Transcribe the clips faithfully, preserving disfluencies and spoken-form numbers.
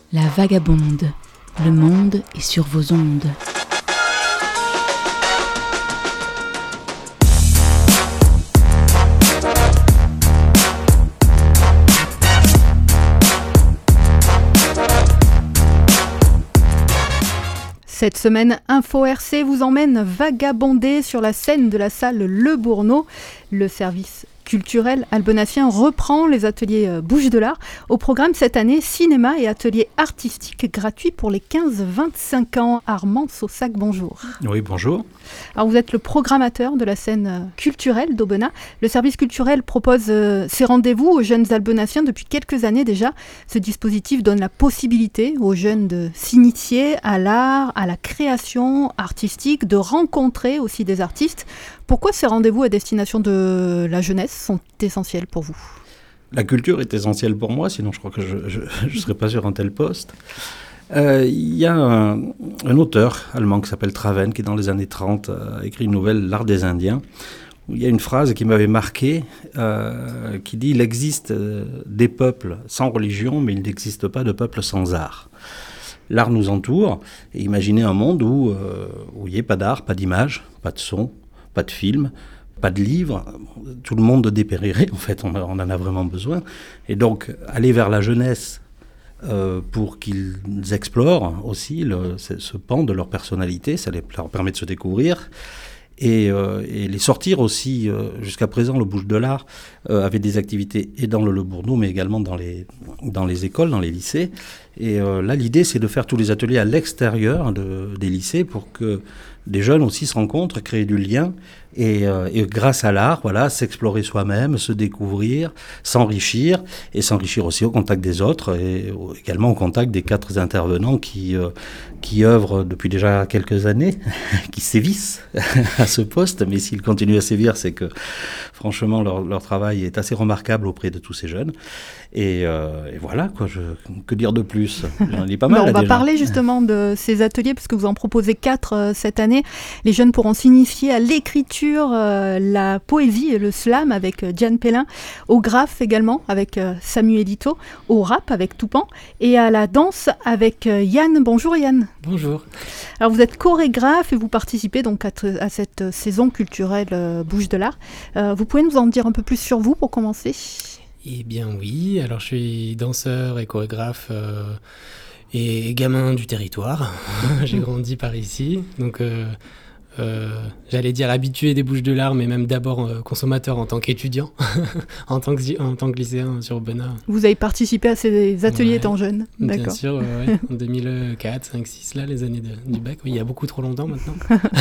La vagabonde, le monde est sur vos ondes. Cette semaine, Info R C vous emmène vagabonder sur la scène de la salle Le Bourneau. Le service culturel albenassien reprend les ateliers Bouches de l'Art. Au programme cette année, cinéma et ateliers artistiques gratuits pour les quinze vingt-cinq ans. Armand Saussac, bonjour. Oui, bonjour. Alors vous êtes le programmateur de la scène culturelle d'Aubenas. Le service culturel propose euh, ses rendez-vous aux jeunes albenassiens depuis quelques années déjà. Ce dispositif donne la possibilité aux jeunes de s'initier à l'art, à la création artistique, de rencontrer aussi des artistes. Pourquoi ces rendez-vous à destination de la jeunesse sont essentiels pour vous ? La culture est essentielle pour moi, sinon je crois que je ne serais pas sur un tel poste. Il euh, y a un, un auteur allemand qui s'appelle Traven, qui dans les années trente a écrit une nouvelle, L'Art des Indiens, où il y a une phrase qui m'avait marqué, euh, qui dit « Il existe des peuples sans religion, mais il n'existe pas de peuple sans art ». L'art nous entoure, et imaginez un monde où euh, où il n'y ait pas d'art, pas d'image, pas de son, pas de film, pas de livre, tout le monde dépérirait, en fait, on, a, on en a vraiment besoin. Et donc, aller vers la jeunesse euh, pour qu'ils explorent aussi le, ce, ce pan de leur personnalité, ça les, leur permet de se découvrir. Et, euh, et les sortir aussi, euh, jusqu'à présent, le Bouches de l'Art euh, avait des activités et dans le Le Bourneau, mais également dans les, dans les écoles, dans les lycées. Et euh, là, l'idée, c'est de faire tous les ateliers à l'extérieur de, des lycées pour que des jeunes aussi se rencontrent, créer du lien et, euh, et grâce à l'art, voilà, s'explorer soi-même, se découvrir, s'enrichir et s'enrichir aussi au contact des autres et également au contact des quatre intervenants qui, euh, qui œuvrent depuis déjà quelques années, qui sévissent à ce poste, mais s'ils continuent à sévir, c'est que franchement leur, leur travail est assez remarquable auprès de tous ces jeunes. Et, euh, et voilà, quoi, je, que dire de plus ? J'en dis pas mal. Non, on va déjà. parler justement de ces ateliers, puisque vous en proposez quatre euh, cette année. Les jeunes pourront s'initier à l'écriture, euh, la poésie et le slam avec euh, Diane Pellin, au graphe également avec euh, Samuel Ito, au rap avec Toupan, et à la danse avec euh, Yann. Bonjour Yann. Bonjour. Alors vous êtes chorégraphe et vous participez donc à, t- à cette saison culturelle euh, Bouches de l'Art. Euh, vous pouvez nous en dire un peu plus sur vous pour commencer ? Eh bien oui, alors je suis danseur et chorégraphe euh, et gamin du territoire. J'ai grandi par ici, donc euh, euh, j'allais dire habitué des Bouches de l'Art, mais même d'abord euh, consommateur en tant qu'étudiant, en, tant que, en tant que lycéen sur Aubenas. Vous avez participé à ces ateliers Ouais, étant jeune ? D'accord. Bien sûr, euh, ouais, en deux mille quatre, cinq, six, là, les années de, du bac. Oui, il y a beaucoup trop longtemps maintenant.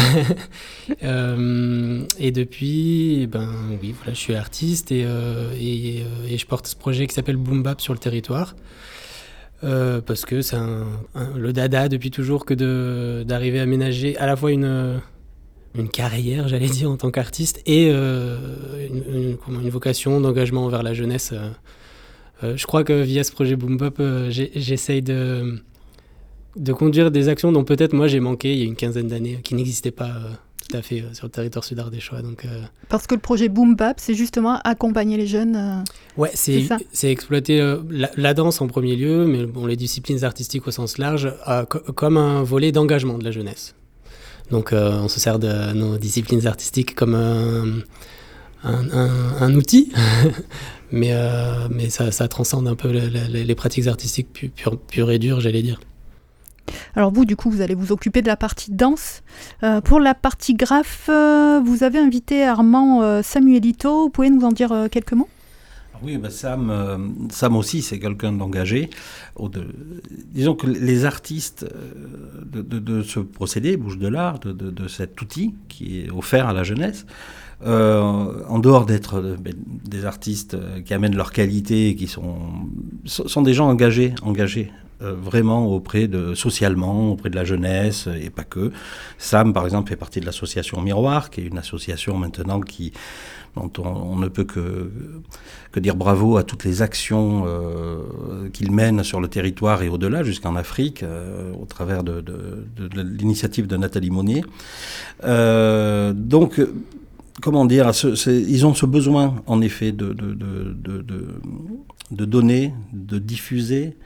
euh, et depuis, ben oui, voilà, je suis artiste et, euh, et, et je porte ce projet qui s'appelle Boom Bap sur le territoire. Euh, parce que c'est un, un, le dada depuis toujours que de, d'arriver à ménager à la fois une, une carrière, j'allais dire, en tant qu'artiste et euh, une, une, une vocation d'engagement envers la jeunesse. Euh, euh, je crois que via ce projet Boom Bap, euh, j'ai, j'essaye de, de conduire des actions dont peut-être moi j'ai manqué il y a une quinzaine d'années, qui n'existaient pas euh, tout à fait euh, sur le territoire sud-ardéchois. Donc, euh... Parce que le projet Boom Bap, c'est justement accompagner les jeunes. Euh... Ouais, c'est, c'est, c'est exploiter euh, la, la danse en premier lieu, mais bon, les disciplines artistiques au sens large, euh, co- comme un volet d'engagement de la jeunesse. Donc euh, on se sert de nos disciplines artistiques comme un, un, un, un outil, mais, euh, mais ça, ça transcende un peu les, les, les pratiques artistiques pures pure, pure et dures, j'allais dire. Alors vous, du coup, vous allez vous occuper de la partie danse. Euh, pour la partie graphe, euh, vous avez invité Armand euh, Samuel Ito. Vous pouvez nous en dire euh, quelques mots ? Oui, ben Sam, euh, Sam aussi, c'est quelqu'un d'engagé. De, disons que les artistes de, de, de ce procédé, Bouches de l'Art, de, de, de cet outil qui est offert à la jeunesse, euh, en dehors d'être ben, des artistes qui amènent leur qualité, qui sont, sont des gens engagés, engagés. Euh, vraiment auprès de, socialement, auprès de la jeunesse, et pas que. Sam, par exemple, fait partie de l'association Miroir, qui est une association maintenant qui, dont on, on ne peut que, que dire bravo à toutes les actions euh, qu'il mène sur le territoire et au-delà, jusqu'en Afrique, euh, au travers de, de, de, de l'initiative de Nathalie Monnier. Euh, donc, comment dire, ce, c'est, ils ont ce besoin, en effet, de, de, de, de, de, de donner, de diffuser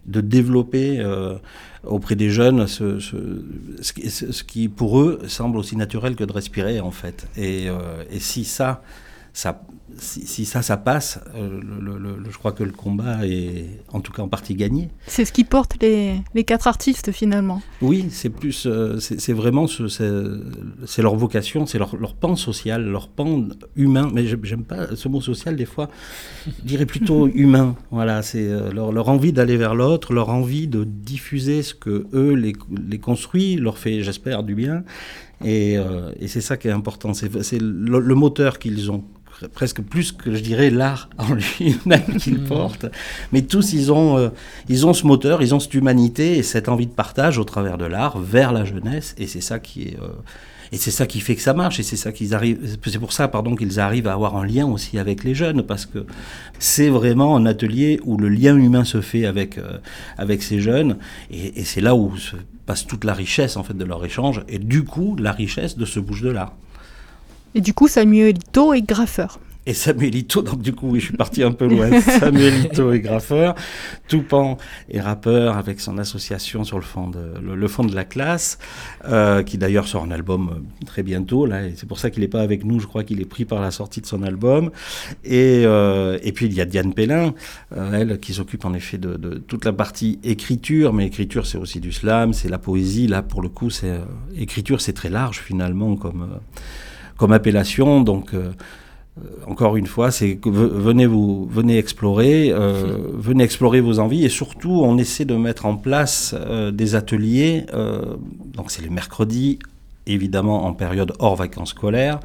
de développer euh, auprès des jeunes ce, ce, ce, qui, ce qui, pour eux, semble aussi naturel que de respirer, en fait. Et, euh, et si ça, ça, si, si ça, ça passe, euh, le, le, le, je crois que le combat est, en tout cas, en partie gagné. C'est ce qui porte les, les quatre artistes, finalement. Oui, c'est plus, euh, c'est, c'est vraiment, ce, c'est, c'est leur vocation, c'est leur, leur pan social, leur pan humain. Mais j'aime pas ce mot social, des fois. Je dirais plutôt humain. Voilà, c'est euh, leur, leur envie d'aller vers l'autre, leur envie de diffuser ce que eux les, les construit, leur fait, j'espère, du bien. Et, euh, et c'est ça qui est important. C'est, c'est le, le moteur qu'ils ont. Presque plus que, je dirais, l'art en lui-même qu'ils portent. Mais tous, ils ont, euh, ils ont ce moteur, ils ont cette humanité et cette envie de partage au travers de l'art vers la jeunesse. Et c'est ça qui est... Euh, et c'est ça qui fait que ça marche. Et c'est ça qu'ils arrivent... C'est pour ça, pardon, qu'ils arrivent à avoir un lien aussi avec les jeunes. Parce que c'est vraiment un atelier où le lien humain se fait avec, euh, avec ces jeunes. Et, et c'est là où se passe toute la richesse, en fait, de leur échange. Et du coup, la richesse de ce bouge de l'art. Et du coup, Samuel Ito est graffeur. Et Samuel Ito, donc du coup, oui, je suis parti un peu loin. Samuel Ito est graffeur. Toupan est rappeur avec son association sur le fond de, le, le fond de la classe, euh, qui d'ailleurs sort un album très bientôt. Là, et c'est pour ça qu'il n'est pas avec nous. Je crois qu'il est pris par la sortie de son album. Et, euh, et puis, il y a Diane Pellin, euh, elle, qui s'occupe en effet de, de toute la partie écriture. Mais écriture, c'est aussi du slam, c'est la poésie. Là, pour le coup, c'est, euh, écriture, c'est très large, finalement, comme... Euh, comme appellation, donc euh, encore une fois, c'est que venez vous venez explorer, euh, venez explorer vos envies et surtout on essaie de mettre en place euh, des ateliers. Euh, donc c'est les mercredis, évidemment en période hors vacances scolaires,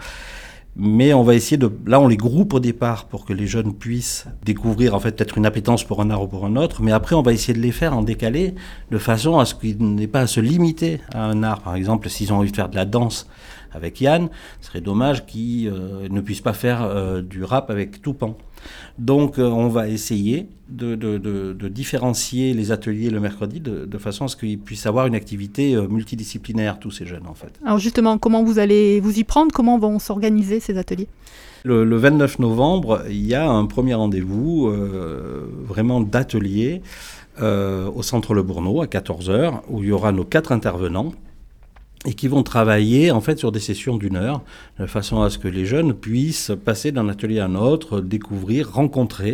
mais on va essayer de là on les groupe au départ pour que les jeunes puissent découvrir en fait peut-être une appétence pour un art ou pour un autre, mais après on va essayer de les faire en décalé de façon à ce qu'ils n'aient pas à se limiter à un art. Par exemple, s'ils ont envie de faire de la danse avec Yann, ce serait dommage qu'ils euh, ne puissent pas faire euh, du rap avec Toupan. Donc euh, on va essayer de, de, de, de différencier les ateliers le mercredi de, de façon à ce qu'ils puissent avoir une activité euh, multidisciplinaire, tous ces jeunes en fait. Alors justement, comment vous allez vous y prendre? Comment vont s'organiser ces ateliers? Le, le vingt-neuf novembre, il y a un premier rendez-vous euh, vraiment d'atelier euh, au Centre Le Bourneau à quatorze heures où il y aura nos quatre intervenants et qui vont travailler en fait sur des sessions d'une heure, de façon à ce que les jeunes puissent passer d'un atelier à un autre, découvrir, rencontrer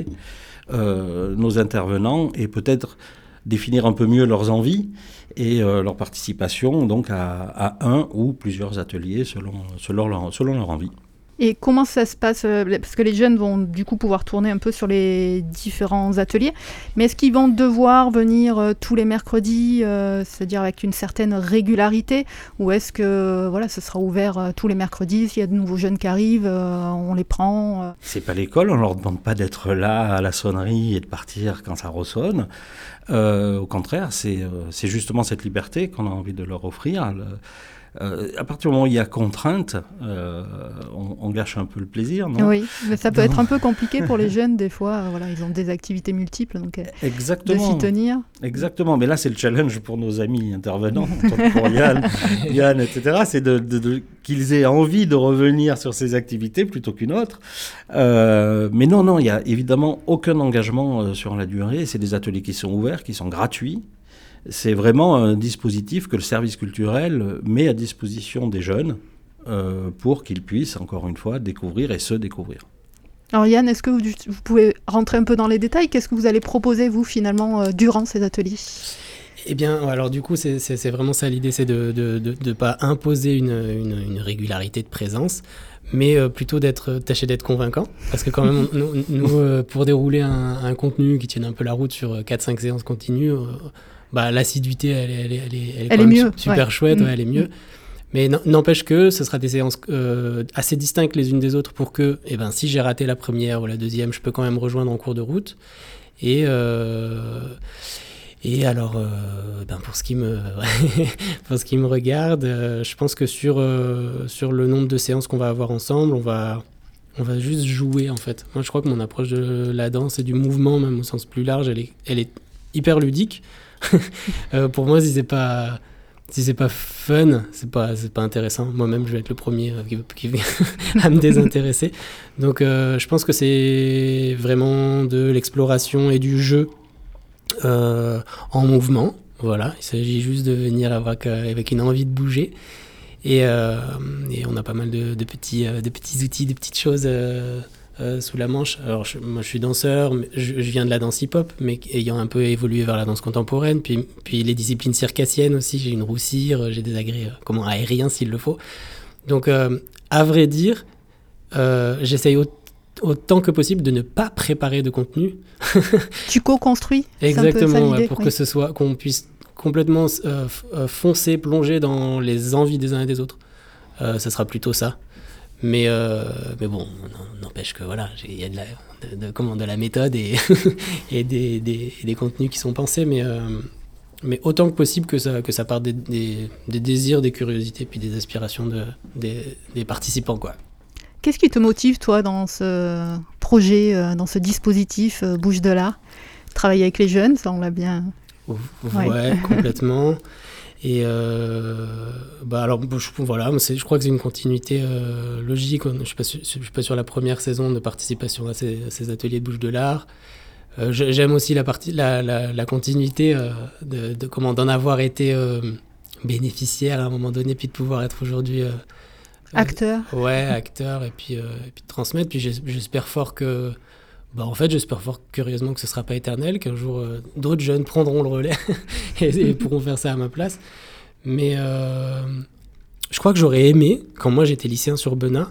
euh, nos intervenants et peut-être définir un peu mieux leurs envies et euh, leur participation donc à, à un ou plusieurs ateliers selon, selon, leur, selon leur envie. Et comment ça se passe? Parce que les jeunes vont du coup pouvoir tourner un peu sur les différents ateliers. Mais est-ce qu'ils vont devoir venir euh, tous les mercredis, euh, c'est-à-dire avec une certaine régularité? Ou est-ce que voilà, ce sera ouvert euh, tous les mercredis? S'il y a de nouveaux jeunes qui arrivent, euh, on les prend euh... C'est pas l'école, on leur demande pas d'être là à la sonnerie et de partir quand ça ressonne. Euh, au contraire, c'est, euh, c'est justement cette liberté qu'on a envie de leur offrir. Le, Euh, à partir du moment où il y a contrainte, euh, on, on gâche un peu le plaisir, non? Oui, mais ça peut non. être un peu compliqué pour les jeunes, des fois, euh, voilà, ils ont des activités multiples, donc euh, Exactement. de s'y tenir. Exactement, mais là c'est le challenge pour nos amis intervenants, pour Yann, Yann, et cetera, c'est de, de, de, qu'ils aient envie de revenir sur ces activités plutôt qu'une autre. Euh, mais non, non, il n'y a évidemment aucun engagement euh, sur la durée, c'est des ateliers qui sont ouverts, qui sont gratuits. C'est vraiment un dispositif que le service culturel met à disposition des jeunes euh, pour qu'ils puissent, encore une fois, découvrir et se découvrir. Alors Yann, est-ce que vous, vous pouvez rentrer un peu dans les détails? Qu'est-ce que vous allez proposer, vous, finalement, euh, durant ces ateliers? Eh bien, alors du coup, c'est, c'est, c'est vraiment ça l'idée, c'est de ne de, de, de pas imposer une, une, une régularité de présence, mais euh, plutôt d'être, tâcher d'être convaincant. Parce que quand même, on, nous, nous euh, pour dérouler un, un contenu qui tienne un peu la route sur quatre cinq séances continues, euh, bah, l'assiduité, elle, elle, elle, elle, elle, elle est, elle est mieux, super ouais. chouette, mmh. ouais, elle est mieux. Mais n'empêche que ce sera des séances euh, assez distinctes les unes des autres pour que, eh ben, si j'ai raté la première ou la deuxième, je peux quand même rejoindre en cours de route. Et, euh, et alors, euh, ben pour, ce qui me pour ce qui me regarde, euh, je pense que sur, euh, sur le nombre de séances qu'on va avoir ensemble, on va... On va juste jouer, en fait. Moi, je crois que mon approche de la danse et du mouvement, même au sens plus large, elle est, elle est hyper ludique. euh, pour moi, si c'est pas, si c'est pas fun, c'est pas, c'est pas intéressant. Moi-même, je vais être le premier euh, qui, qui à me désintéresser. Donc, euh, je pense que c'est vraiment de l'exploration et du jeu euh, en mouvement. Voilà, il s'agit juste de venir avec, avec une envie de bouger. Et, euh, et on a pas mal de, de, petits, de petits outils, de petites choses euh, euh, sous la manche. Alors, je, moi, je suis danseur, je, je viens de la danse hip-hop, mais ayant un peu évolué vers la danse contemporaine. Puis, puis les disciplines circassiennes aussi, j'ai une roue cire, j'ai des agrès comment, aériens s'il le faut. Donc, euh, à vrai dire, euh, j'essaye autant autant que possible de ne pas préparer de contenu. Tu co-construis. Exactement, ouais, pour oui. que ce soit, qu'on puisse complètement euh, foncer, plonger dans les envies des uns et des autres. Euh, ça sera plutôt ça. Mais, euh, mais bon, n'empêche que voilà, il y a de la, de, de, comment, de la méthode et, et des, des, des contenus qui sont pensés, mais, euh, mais autant que possible que ça, que ça parte des, des, des désirs, des curiosités, puis des aspirations de, des, des participants, quoi. Qu'est-ce qui te motive, toi, dans ce projet, euh, dans ce dispositif euh, Bouge de l'art ? Travailler avec les jeunes, ça on l'a bien... Ouais, ouais. complètement. Et euh, bah alors, je, voilà, c'est, je crois que c'est une continuité euh, logique. Je ne suis, suis pas sur la première saison de participation à ces, à ces ateliers de Bouge de l'art. Euh, j'aime aussi la, partie, la, la, la continuité euh, de, de comment d'en avoir été euh, bénéficiaire à un moment donné, puis de pouvoir être aujourd'hui... Euh, acteur. Euh, ouais, acteur, et puis, euh, et puis de transmettre. Puis j'espère fort que... Bah en fait, j'espère fort curieusement que ce ne sera pas éternel, qu'un jour euh, d'autres jeunes prendront le relais et, et pourront faire ça à ma place. Mais euh, je crois que j'aurais aimé, quand moi j'étais lycéen sur Benin,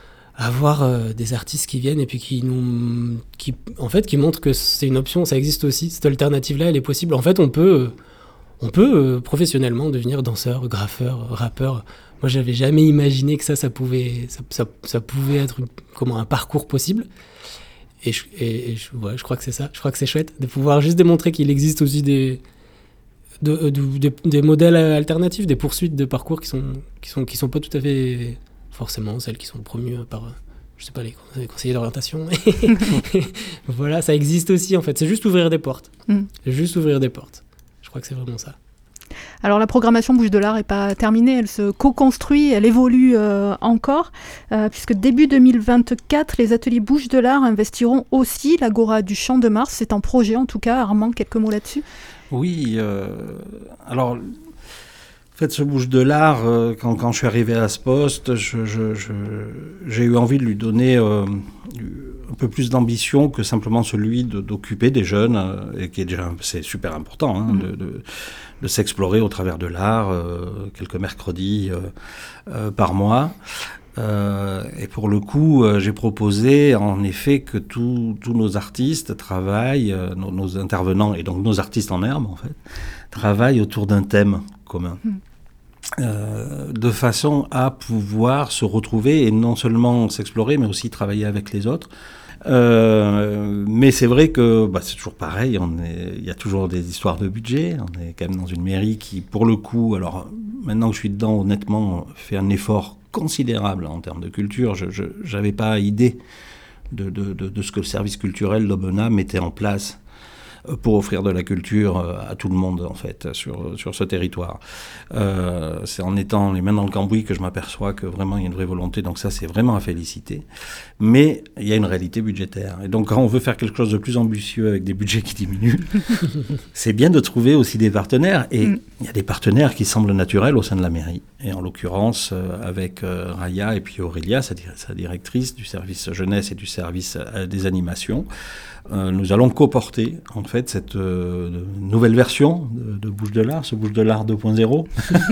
avoir euh, des artistes qui viennent et puis qui nous, qui, en fait, qui montrent que c'est une option, ça existe aussi, cette alternative-là, elle est possible. En fait, on peut, on peut euh, professionnellement devenir danseur, graffeur, rappeur. Moi, j'avais jamais imaginé que ça, ça pouvait, ça, ça, ça pouvait être une, comment, un parcours possible. Et, je, et, et je, ouais, je crois que c'est ça. Je crois que c'est chouette de pouvoir juste démontrer qu'il existe aussi des, de, de, des, des modèles alternatifs, des poursuites de parcours qui sont, qui sont, qui sont pas tout à fait forcément celles qui sont promues par, je sais pas, les, les conseillers d'orientation. Voilà, ça existe aussi en fait. C'est juste ouvrir des portes. Mm. C'est juste ouvrir des portes. Je crois que c'est vraiment ça. Alors la programmation Bouge de l'art n'est pas terminée, elle se co-construit, elle évolue euh, encore, euh, puisque début deux mille vingt-quatre, les ateliers Bouge de l'art investiront aussi l'Agora du Champ de Mars. C'est en projet en tout cas. Armand, quelques mots là-dessus ? Oui, euh, alors... En fait, ce Bouge de l'art, euh, quand, quand je suis arrivé à ce poste, je, je, je, j'ai eu envie de lui donner euh, un peu plus d'ambition que simplement celui de, d'occuper des jeunes, euh, et qui est déjà c'est super important, hein, mmh. de, de, de s'explorer au travers de l'art, euh, quelques mercredis euh, euh, par mois. Euh, et pour le coup, euh, j'ai proposé en effet que tous nos artistes travaillent, euh, nos, nos intervenants, et donc nos artistes en herbe en fait, travaillent autour d'un thème commun. Mmh. Euh, de façon à pouvoir se retrouver et non seulement s'explorer, mais aussi travailler avec les autres. Euh, mais c'est vrai que bah, c'est toujours pareil, on est, il y a toujours des histoires de budget, on est quand même dans une mairie qui, pour le coup, alors maintenant que je suis dedans, honnêtement, fait un effort considérable en termes de culture. Je n'avais pas idée de, de, de, de ce que le service culturel d'Aubenas mettait en place pour offrir de la culture à tout le monde, en fait, sur, sur ce territoire. Euh, c'est en étant les mains dans le cambouis que je m'aperçois que vraiment il y a une vraie volonté, donc ça c'est vraiment à féliciter. Mais il y a une réalité budgétaire. Et donc quand on veut faire quelque chose de plus ambitieux avec des budgets qui diminuent, c'est bien de trouver aussi des partenaires. Et mm. il y a des partenaires qui semblent naturels au sein de la mairie. Et en l'occurrence, euh, avec euh, Raya et puis Aurélia, sa, sa directrice du service jeunesse et du service euh, des animations, Euh, nous allons coporter en fait cette euh, nouvelle version de, de Bouge de l'art, ce Bouge de l'art deux point zéro,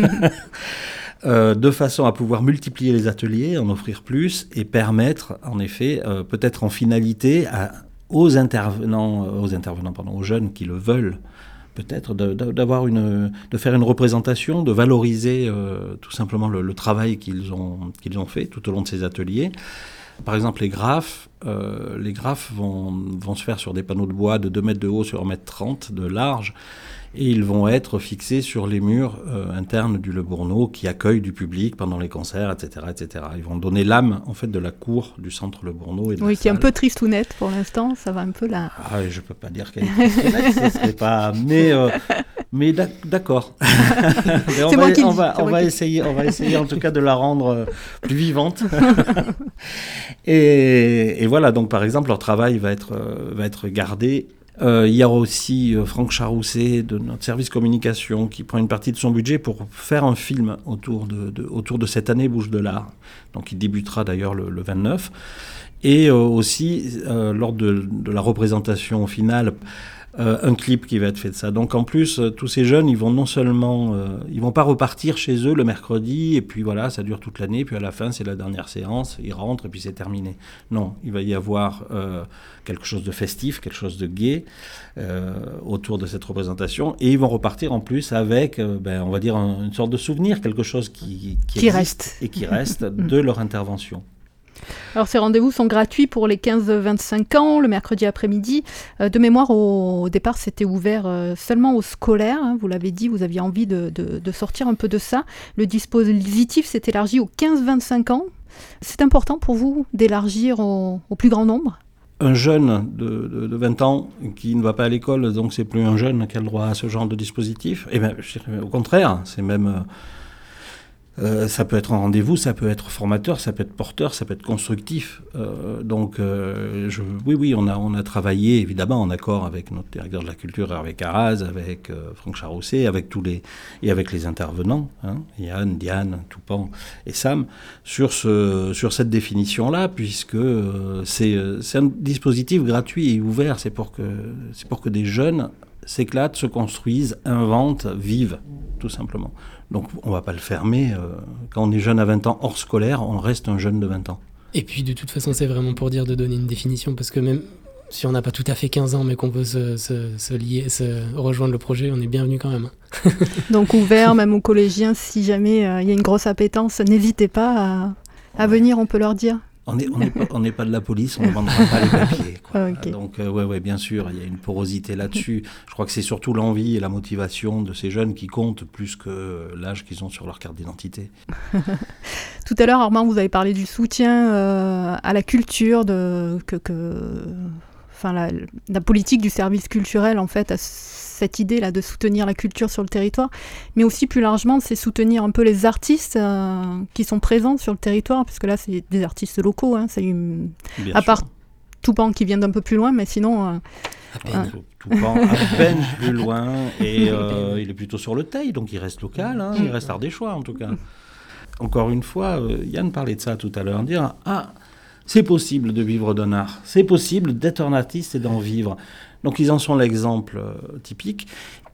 euh, de façon à pouvoir multiplier les ateliers, en offrir plus et permettre en effet, euh, peut-être en finalité, à, aux intervenants, euh, aux intervenants, pardon, aux jeunes qui le veulent, peut-être de, de, d'avoir une, de faire une représentation, de valoriser euh, tout simplement le, le travail qu'ils ont, qu'ils ont fait tout au long de ces ateliers. Par exemple, les graphes, euh, les graphes vont, vont se faire sur des panneaux de bois de deux mètres de haut sur un mètre trente de large, et ils vont être fixés sur les murs euh, internes du Le Bourneau qui accueillent du public pendant les concerts, et cetera, et cetera. Ils vont donner l'âme en fait de la cour du centre Le Bourneau et de oui, la qui est salle. un peu tristounette pour l'instant, ça va un peu là. Ah, je peux pas dire qu'elle est tristounette, ça serait pas. Mais euh, mais d'accord. mais on c'est va, moi qui on dis, va, on va essayer, on va essayer en tout cas de la rendre euh, plus vivante. et, et voilà, donc par exemple, leur travail va être euh, va être gardé Euh, il y a aussi euh, Franck Charousset de notre service communication qui prend une partie de son budget pour faire un film autour de, de, autour de cette année Bouches de l'Art. Donc il débutera d'ailleurs le, le vingt-neuf. Et euh, aussi, euh, lors de, de la représentation finale, Euh, un clip qui va être fait de ça. Donc en plus, euh, tous ces jeunes, ils vont non seulement, euh, ils vont pas repartir chez eux le mercredi et puis voilà, ça dure toute l'année. Puis à la fin, c'est la dernière séance, ils rentrent et puis c'est terminé. Non, il va y avoir euh, quelque chose de festif, quelque chose de gai euh, autour de cette représentation et ils vont repartir en plus avec, euh, ben, on va dire un, une sorte de souvenir, quelque chose qui qui, qui existe reste et qui reste de leur intervention. Alors ces rendez-vous sont gratuits pour les quinze vingt-cinq ans, le mercredi après-midi. Euh, de mémoire, au, au départ, c'était ouvert euh, seulement aux scolaires. Hein, vous l'avez dit, vous aviez envie de, de, de sortir un peu de ça. Le dispositif s'est élargi aux quinze vingt-cinq ans. C'est important pour vous d'élargir au, au plus grand nombre ? Un jeune de, de, de vingt ans qui ne va pas à l'école, donc c'est plus un jeune qui a le droit à ce genre de dispositif. Eh bien, je dirais, au contraire, c'est même... Euh, Euh, ça peut être un rendez-vous, ça peut être formateur, ça peut être porteur, ça peut être constructif. Euh, donc, euh, je, oui, oui, on a, on a travaillé évidemment en accord avec notre directeur de la culture, Hervé Carraz, avec euh, Franck Charousset, avec tous les et avec les intervenants, hein, Yann, Diane, Toupan et Sam, sur ce, sur cette définition-là, puisque euh, c'est, c'est un dispositif gratuit et ouvert. C'est pour que, c'est pour que des jeunes s'éclatent, se construisent, inventent, vivent, tout simplement. Donc on ne va pas le fermer. Euh, quand on est jeune à vingt ans, hors scolaire, on reste un jeune de vingt ans. Et puis de toute façon, c'est vraiment pour dire de donner une définition, parce que même si on n'a pas tout à fait quinze ans, mais qu'on peut se, se, se lier, se rejoindre le projet, on est bienvenu quand même. Donc ouvert même aux collégiens, si jamais il euh, y a une grosse appétence, n'hésitez pas à, à venir, on peut leur dire. On n'est on n'est pas, on n'est pas de la police, on ne demandera pas les papiers. Quoi. Okay. Donc, euh, ouais, ouais, bien sûr, il y a une porosité là-dessus. Je crois que c'est surtout l'envie et la motivation de ces jeunes qui comptent plus que l'âge qu'ils ont sur leur carte d'identité. Tout à l'heure, Armand, vous avez parlé du soutien euh, à la culture, de, que, que, enfin, la, la politique du service culturel, en fait, à cette idée-là de soutenir la culture sur le territoire, mais aussi plus largement, c'est soutenir un peu les artistes euh, qui sont présents sur le territoire, parce que là, c'est des artistes locaux, hein, c'est une... à part Toupan qui vient d'un peu plus loin, mais sinon... Euh, à peine. Euh, Toupan, à peine plus loin, et euh, il est plutôt sur le Teil, donc il reste local, hein, il reste ardéchois en tout cas. Encore une fois, euh, Yann parlait de ça tout à l'heure, dire « Ah, c'est possible de vivre d'un art, c'est possible d'être un artiste et d'en vivre ». Donc ils en sont l'exemple euh, typique.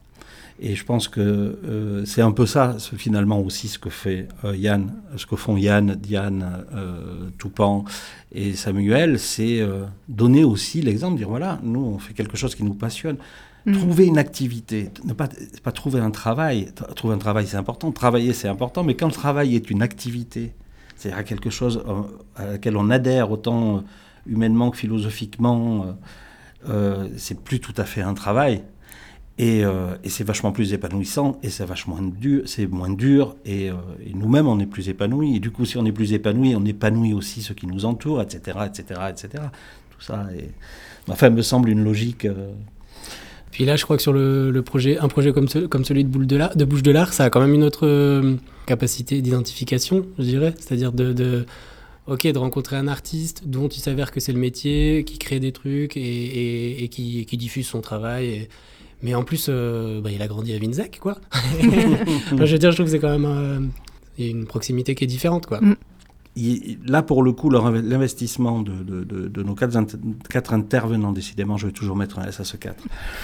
Et je pense que euh, c'est un peu ça, c'est finalement aussi ce que fait euh, Yann, ce que font Yann, Diane, euh, Toupan et Samuel, c'est euh, donner aussi l'exemple, dire voilà, nous on fait quelque chose qui nous passionne. Mmh. Trouver une activité, ne pas, pas trouver un travail. Trouver un travail c'est important, travailler c'est important, mais quand le travail est une activité, c'est-à-dire quelque chose euh, à laquelle on adhère autant humainement que philosophiquement, euh, Euh, c'est plus tout à fait un travail et, euh, et c'est vachement plus épanouissant et c'est vachement dur, c'est moins dur et, euh, et nous-mêmes on est plus épanouis et du coup si on est plus épanoui on épanouit aussi ceux qui nous entourent, etc, etc, etc. Tout ça est, enfin me semble une logique. Euh... Puis là je crois que sur le, le projet, un projet comme, ce, comme celui de, Boule de, la, de Bouches de l'Art, ça a quand même une autre euh, capacité d'identification, je dirais, c'est-à-dire de, de ok, de rencontrer un artiste dont il s'avère que c'est le métier, qui crée des trucs et, et, et qui, qui diffuse son travail. Et... Mais en plus, euh, bah, il a grandi à Vinzac, quoi. Enfin, je veux dire, je trouve que c'est quand même... Euh, il y a une proximité qui est différente, quoi. Mm. Il, là, pour le coup, leur, l'investissement de, de, de, de nos quatre, quatre intervenants, décidément, je vais toujours mettre un S à ce quatre,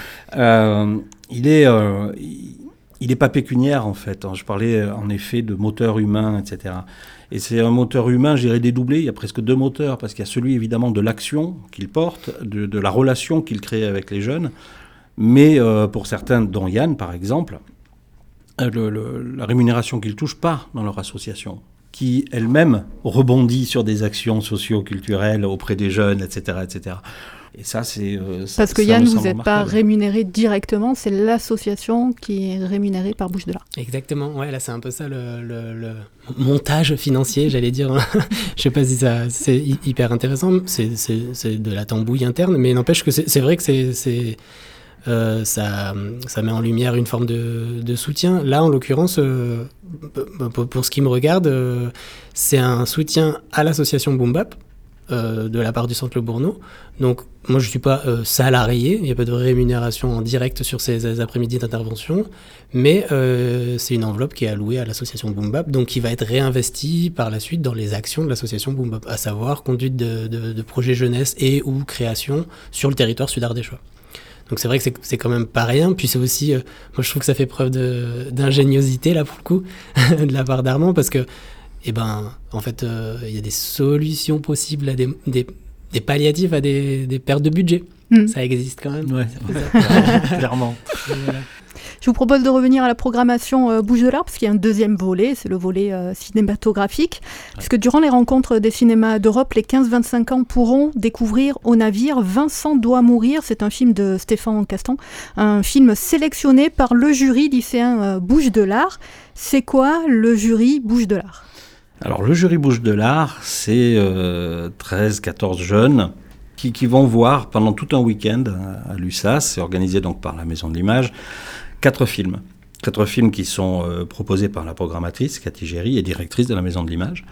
euh, il est... Euh, il, Il n'est pas pécuniaire, en fait. Je parlais, en effet, de moteur humain, et cetera. Et c'est un moteur humain, je dirais, dédoublé. Il y a presque deux moteurs, parce qu'il y a celui, évidemment, de l'action qu'il porte, de, de la relation qu'il crée avec les jeunes. Mais euh, pour certains, dont Yann, par exemple, le, le, la rémunération qu'ils touchent pas dans leur association, qui elle-même rebondit sur des actions socio-culturelles auprès des jeunes, et cetera, et cetera. Et ça, c'est... Euh, Parce ça, que Yann, vous n'êtes pas rémunéré directement, c'est l'association qui est rémunérée par Bouches de l'Art. Exactement, ouais, là c'est un peu ça le, le, le montage financier, j'allais dire. Je sais pas si ça, c'est hyper intéressant, c'est, c'est, c'est de la tambouille interne, mais n'empêche que c'est, c'est vrai que c'est... c'est euh, ça, ça met en lumière une forme de, de soutien. Là, en l'occurrence, euh, pour, pour ce qui me regarde, euh, c'est un soutien à l'association Boom Bap, euh, de la part du Centre Le Bourneau. Donc moi je ne suis pas euh, salarié, il n'y a pas de rémunération en direct sur ces après-midi d'intervention, mais euh, c'est une enveloppe qui est allouée à l'association Boom Bap, donc qui va être réinvestie par la suite dans les actions de l'association Boom Bap, à savoir conduite de, de, de projets jeunesse et ou création sur le territoire sud-ardéchois. Donc c'est vrai que c'est, c'est quand même pas rien, puis c'est aussi, euh, moi je trouve que ça fait preuve de, d'ingéniosité là pour le coup, de la part d'Armand, parce que eh ben, en fait, il euh, y a des solutions possibles, à des, des, des palliatifs à des, des pertes de budget. Mmh. Ça existe quand même. Ouais, clairement. Voilà. Je vous propose de revenir à la programmation euh, Bouche de l'Arbre, parce qu'il y a un deuxième volet, c'est le volet euh, cinématographique. Ouais. Puisque durant les rencontres des cinémas d'Europe, les quinze vingt-cinq ans pourront découvrir au navire Vincent doit mourir. C'est un film de Stéphane Castan, un film sélectionné par le jury lycéen euh, Bouche de l'Art. C'est quoi le jury Bouche de l'Art ? Alors le jury Bouche de l'Art, c'est euh, treize quatorze jeunes qui, qui vont voir pendant tout un week-end à, à l'U S A S, c'est organisé donc par la Maison de l'Image, quatre films. Quatre films qui sont euh, proposés par la programmatrice, Cathy Géry, et directrice de la Maison de l'Image.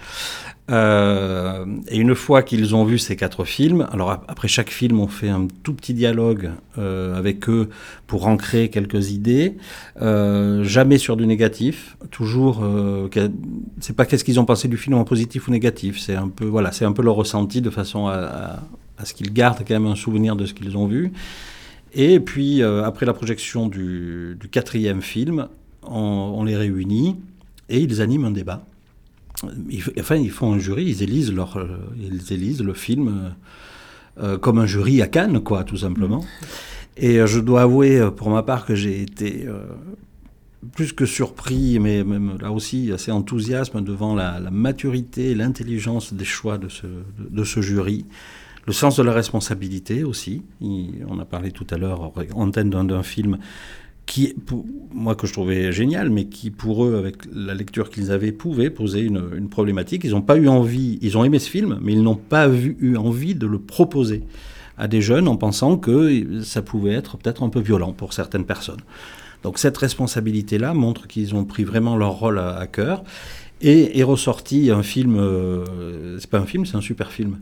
Euh, et une fois qu'ils ont vu ces quatre films, alors après chaque film, on fait un tout petit dialogue euh, avec eux pour ancrer quelques idées, euh, jamais sur du négatif, toujours, euh, c'est pas qu'est-ce qu'ils ont pensé du film en positif ou négatif, c'est un peu, voilà, c'est un peu leur ressenti de façon à, à, à ce qu'ils gardent quand même un souvenir de ce qu'ils ont vu. Et puis, euh, après la projection du, du quatrième film, on, on les réunit et ils animent un débat. Ils, enfin, ils font un jury, ils élisent, leur, euh, ils élisent le film euh, comme un jury à Cannes, quoi, tout simplement. Mmh. Et euh, je dois avouer, pour ma part, que j'ai été euh, plus que surpris, mais même là aussi assez enthousiasme devant la, la maturité et l'intelligence des choix de ce, de, de ce jury. Le sens de la responsabilité aussi. Il, on a parlé tout à l'heure en antenne d'un, d'un film qui, pour, moi que je trouvais génial, mais qui pour eux, avec la lecture qu'ils avaient, pouvait poser une, une problématique. Ils n'ont pas eu envie, ils ont aimé ce film, mais ils n'ont pas vu, eu envie de le proposer à des jeunes en pensant que ça pouvait être peut-être un peu violent pour certaines personnes. Donc cette responsabilité-là montre qu'ils ont pris vraiment leur rôle à, à cœur. Et est ressorti un film, euh, c'est pas un film, c'est un super film.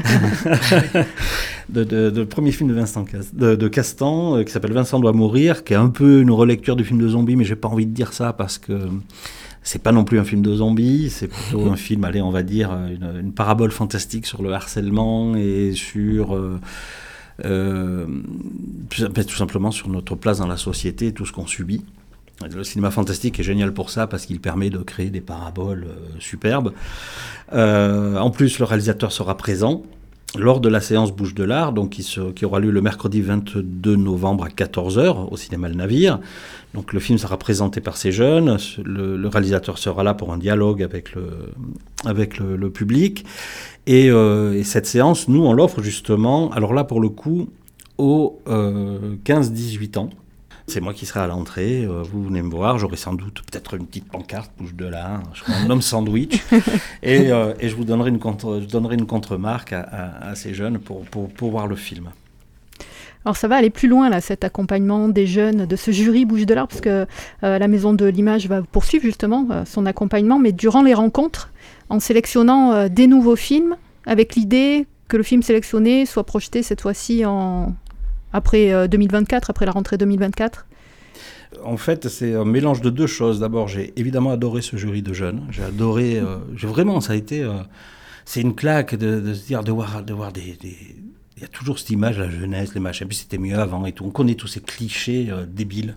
de, de, de, le premier film de Vincent Castan, de, de Castan euh, qui s'appelle Vincent doit mourir, qui est un peu une relecture du film de zombie, mais j'ai pas envie de dire ça parce que c'est pas non plus un film de zombie, c'est plutôt un film, allez, on va dire, une, une parabole fantastique sur le harcèlement et sur... Euh, euh, tout simplement sur notre place dans la société et tout ce qu'on subit. Le cinéma fantastique est génial pour ça parce qu'il permet de créer des paraboles euh, superbes. Euh, en plus, le réalisateur sera présent lors de la séance Bouche de l'Art, donc qui, se, qui aura lieu le mercredi vingt-deux novembre à quatorze heures au cinéma Le Navire. Donc le film sera présenté par ces jeunes. Le, le réalisateur sera là pour un dialogue avec le, avec le, le public. Et, euh, et cette séance, nous, on l'offre justement, alors là pour le coup, aux euh, quinze dix-huit ans. C'est moi qui serai à l'entrée, euh, vous venez me voir, j'aurai sans doute peut-être une petite pancarte, Bouche de l'Art, je serai un homme sandwich, et, euh, et je vous donnerai une, contre, je donnerai une contre-marque à, à, à ces jeunes pour, pour, pour voir le film. Alors ça va aller plus loin, là, cet accompagnement des jeunes, de ce jury Bouche de l'Art, parce que euh, la Maison de l'Image va poursuivre justement euh, son accompagnement, mais durant les rencontres, en sélectionnant euh, des nouveaux films, avec l'idée que le film sélectionné soit projeté cette fois-ci en... après euh, deux mille vingt-quatre, après la rentrée deux mille vingt-quatre. En fait, c'est un mélange de deux choses. D'abord, j'ai évidemment adoré ce jury de jeunes. J'ai adoré... Euh, j'ai vraiment, ça a été... Euh, c'est une claque de, de se dire, de voir, de voir des... des il y a toujours cette image, la jeunesse, les machins, puis c'était mieux avant et tout. On connaît tous ces clichés euh, débiles.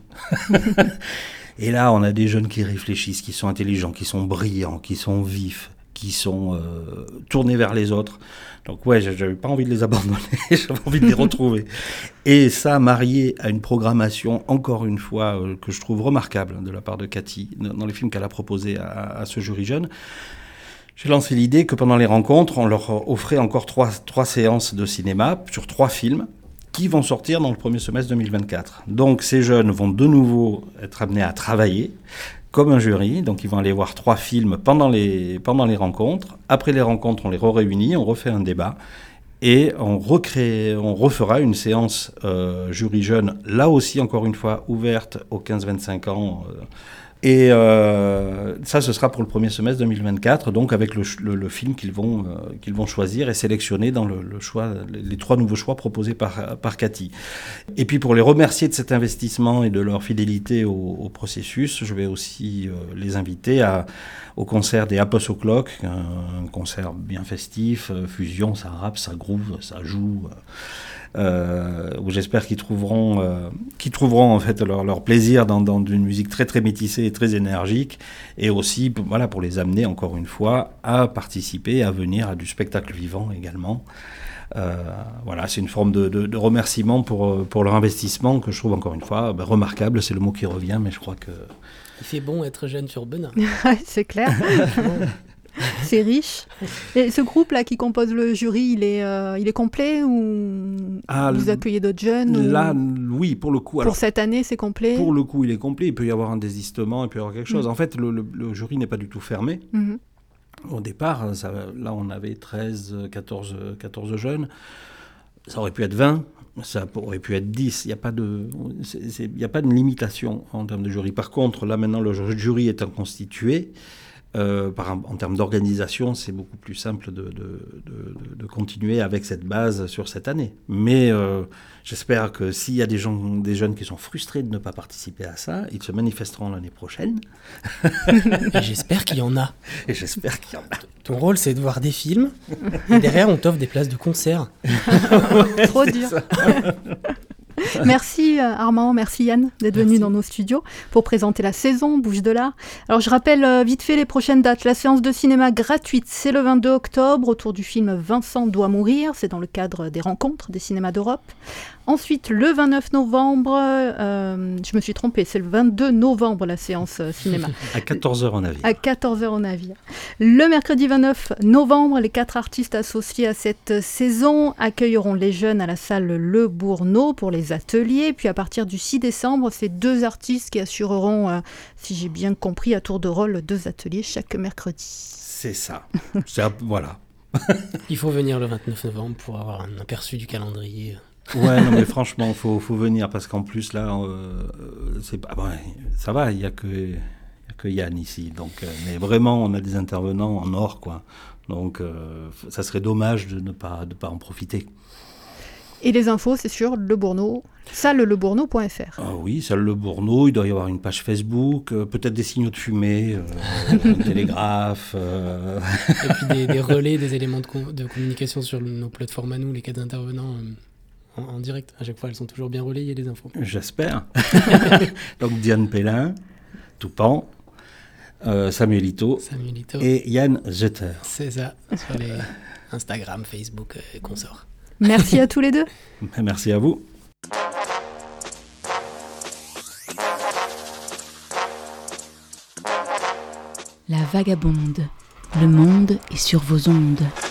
Et là, on a des jeunes qui réfléchissent, qui sont intelligents, qui sont brillants, qui sont vifs, qui sont euh, tournés vers les autres. Donc ouais, j'avais pas envie de les abandonner, j'avais envie de les retrouver. Et ça, marié à une programmation, encore une fois, euh, que je trouve remarquable de la part de Cathy, dans les films qu'elle a proposés à, à ce jury jeune, j'ai lancé l'idée que pendant les rencontres, on leur offrait encore trois, trois séances de cinéma sur trois films qui vont sortir dans le premier semestre deux mille vingt-quatre. Donc ces jeunes vont de nouveau être amenés à travailler comme un jury, donc ils vont aller voir trois films pendant les, pendant les rencontres. Après les rencontres, on les réunit, on refait un débat et on, recrée, on refera une séance euh, jury jeune, là aussi encore une fois ouverte aux quinze vingt-cinq ans, euh, Et euh, ça, ce sera pour le premier semestre deux mille vingt-quatre, donc avec le, le, le film qu'ils vont, euh, qu'ils vont choisir et sélectionner dans le, le choix, les trois nouveaux choix proposés par, par Cathy. Et puis pour les remercier de cet investissement et de leur fidélité au, au processus, je vais aussi euh, les inviter à, au concert des Apostle O'Clock, un, un concert bien festif, euh, fusion, ça rappe, ça groove, ça joue... Euh, Euh, où j'espère qu'ils trouveront, euh, qu'ils trouveront en fait leur, leur plaisir dans, dans une musique très très métissée et très énergique, et aussi voilà, pour les amener encore une fois à participer, à venir à du spectacle vivant également. Euh, voilà, c'est une forme de, de, de remerciement pour, pour leur investissement que je trouve encore une fois ben, remarquable, c'est le mot qui revient, mais je crois que... Il fait bon être jeune sur Benin. C'est clair. C'est riche. Et ce groupe-là qui compose le jury, il est, euh, il est complet ou ah, vous accueillez d'autres jeunes Là, ou... oui, pour le coup. Pour alors, cette année, c'est complet. Pour le coup, il est complet. Il peut y avoir un désistement, il peut y avoir quelque chose. Mmh. En fait, le, le, le jury n'est pas du tout fermé. Mmh. Au départ, ça, là, on avait treize, quatorze, quatorze jeunes. Ça aurait pu être vingt. Ça aurait pu être dix. Il n'y a pas de, c'est, c'est, il n'y a pas de limitation en termes de jury. Par contre, là, maintenant, le jury étant constitué, Euh, par, en termes d'organisation, c'est beaucoup plus simple de, de, de, de continuer avec cette base sur cette année. Mais euh, j'espère que s'il y a des, gens, des jeunes qui sont frustrés de ne pas participer à ça, ils se manifesteront l'année prochaine. Et j'espère qu'il y en a. Et j'espère qu'il y en a. Ton rôle, c'est de voir des films, et derrière, on t'offre des places de concert. Trop dur. Merci Armand, merci Yann d'être venu dans nos studios pour présenter la saison Bouche de l'Art. Alors je rappelle euh, vite fait les prochaines dates. La séance de cinéma gratuite, c'est le vingt-deux octobre autour du film Vincent doit mourir. C'est dans le cadre des rencontres des cinémas d'Europe. Ensuite, le vingt-neuf novembre, euh, je me suis trompée, c'est le vingt-deux novembre la séance euh, cinéma. À quatorze heures au navire. À quatorze heures au navire. Le mercredi vingt-neuf novembre, les quatre artistes associés à cette saison accueilleront les jeunes à la salle Le Bourneau pour les ateliers. Puis à partir du six décembre, c'est deux artistes qui assureront, euh, si j'ai bien compris, à tour de rôle, deux ateliers chaque mercredi. C'est ça. C'est, voilà. Il faut venir le vingt-neuf novembre pour avoir un aperçu du calendrier. Ouais, non, mais franchement, il faut, faut venir parce qu'en plus, là, euh, c'est pas, bon, ça va, il n'y a, a que Yann ici. Donc, euh, mais vraiment, on a des intervenants en or, quoi. Donc, euh, ça serait dommage de ne pas, de pas en profiter. Et les infos, c'est sur Le Bourneau, salle le bourneau point f r. Ah oui, salle Le Bourneau, il doit y avoir une page Facebook, euh, peut-être des signaux de fumée, euh, un télégraphe. Euh... Et puis des, des relais, des éléments de, com- de communication sur nos plateformes à nous, les quatre intervenants. Euh... En, en direct, à chaque fois, elles sont toujours bien relayées, les infos. J'espère. Donc Diane Pellin, Toupan, euh, Samuelito, Samuelito et Yann Jeter. C'est ça, sur les Instagram, Facebook et euh, consorts. Merci à tous les deux. Merci à vous. La Vagabonde. Le monde est sur vos ondes.